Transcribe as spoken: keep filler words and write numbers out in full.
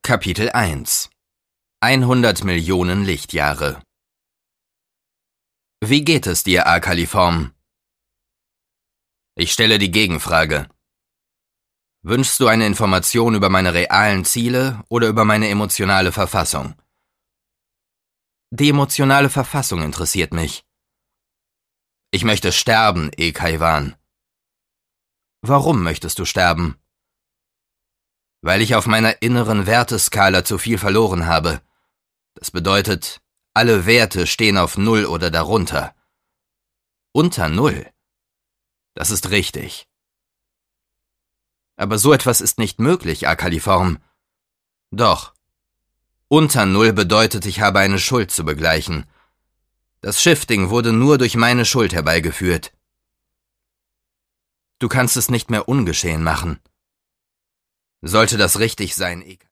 Kapitel eins hundert Millionen Lichtjahre. Wie geht es dir, Akaliform? Ich stelle die Gegenfrage. Wünschst du eine Information über meine realen Ziele oder über meine emotionale Verfassung? Die emotionale Verfassung interessiert mich. Ich möchte sterben, Ekaiwan. Warum möchtest du sterben? Weil ich auf meiner inneren Werteskala zu viel verloren habe. Das bedeutet, alle Werte stehen auf Null oder darunter. Unter Null? Das ist richtig. Aber so etwas ist nicht möglich, Akaliform. Doch. Unter Null bedeutet, ich habe eine Schuld zu begleichen. Das Shifting wurde nur durch meine Schuld herbeigeführt. Du kannst es nicht mehr ungeschehen machen. Sollte das richtig sein,